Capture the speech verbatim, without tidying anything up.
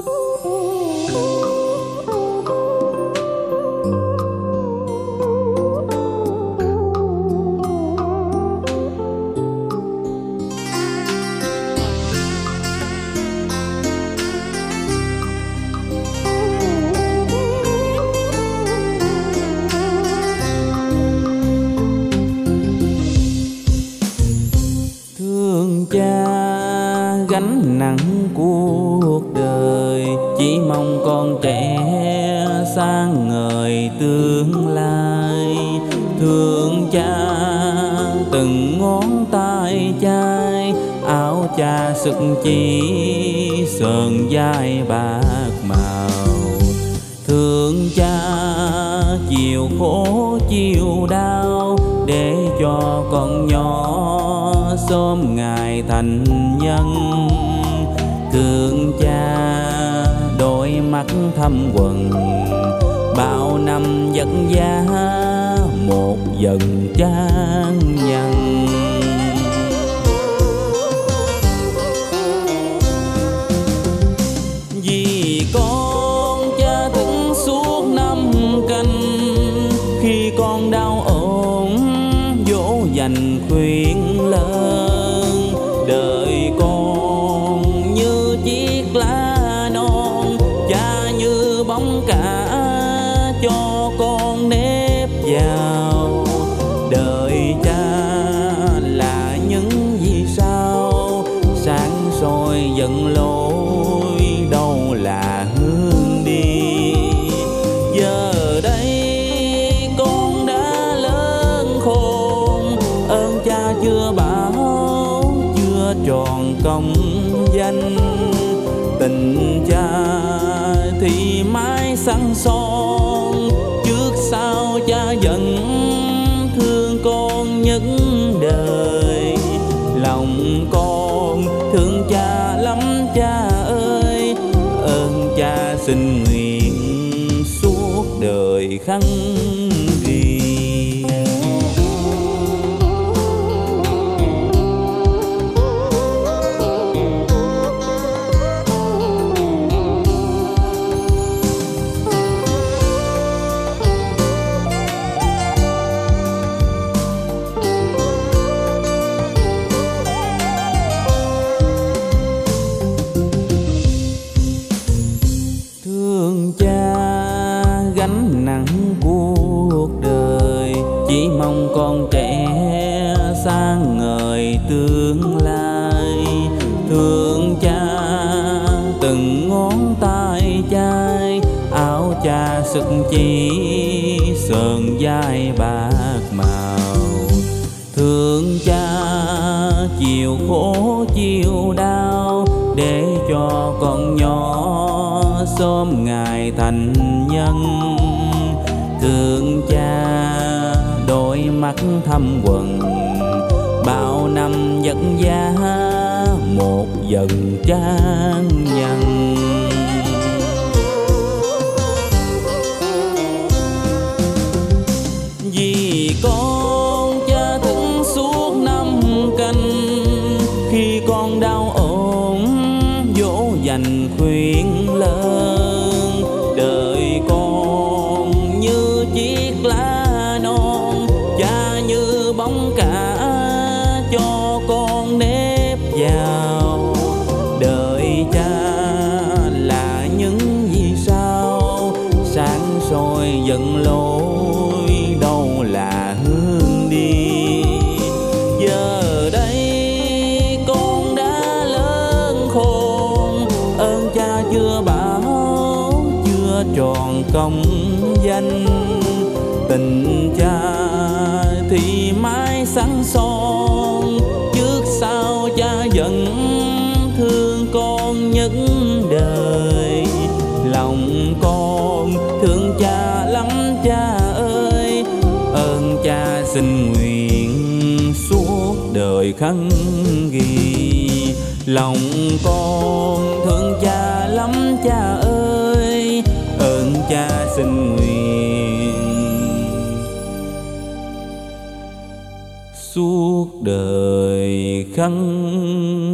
Cha gánh nặng cuộc đời, chỉ mong con trẻ sáng ngời tương lai. Thương cha từng ngón tay chai, áo cha sức chỉ sờn vai bạc màu. Thương cha chiều khổ chiều đau, để cho con nhỏ sớm ngày thành nhân. Thương cha đôi mắt thâm quầng, bao năm vất vả một dần trang nhân. Vì con cha thức suốt năm canh, khi con đau ốm dỗ dành khuyên lớn. Đời con như chiếc lá non, cha như bóng cả cho con nếp vào. Đời cha là những vì sao sáng soi dẫn lối, đâu là hướng đi. Giờ đây con đã lớn khôn, ơn cha chưa bảo chưa tròn công danh. Tình cha thì mãi săn son, trước sau cha vẫn thương con nhất đời. Lòng con thương cha lắm cha ơi, ơn cha xin nguyện suốt đời khắc ghi. Thương cha gánh nặng cuộc đời, chỉ mong con trẻ sáng ngời tương lai. Thương cha từng ngón tay chai, áo cha sức chỉ sờn vai bạc màu. Thương cha chiều khổ chiều đau, để cho con nhỏ sớm ngày thành nhân. Thương cha đôi mắt thâm quầng, bao năm vất vả một dần trang nhân. Vì con cha thức suốt năm canh, khi con đau ốm dỗ dành khuyên lớn. Đời con như chiếc lá non, cha như bóng cả cho con nếp vào. Đời cha là những vì sao sáng soi dẫn lối, đâu là hướng đi. Giờ đây con đã lớn khôn, ơn cha chưa bảo chưa tròn công danh. Tình cha thì mãi sẵn son, trước sau cha vẫn thương con nhất đời. Lòng con thương cha lắm cha ơi, ơn cha xin nguyện suốt đời khắc ghi. Lòng con thương cha lắm cha ơi, ơn cha xin nguyện suốt đời khắc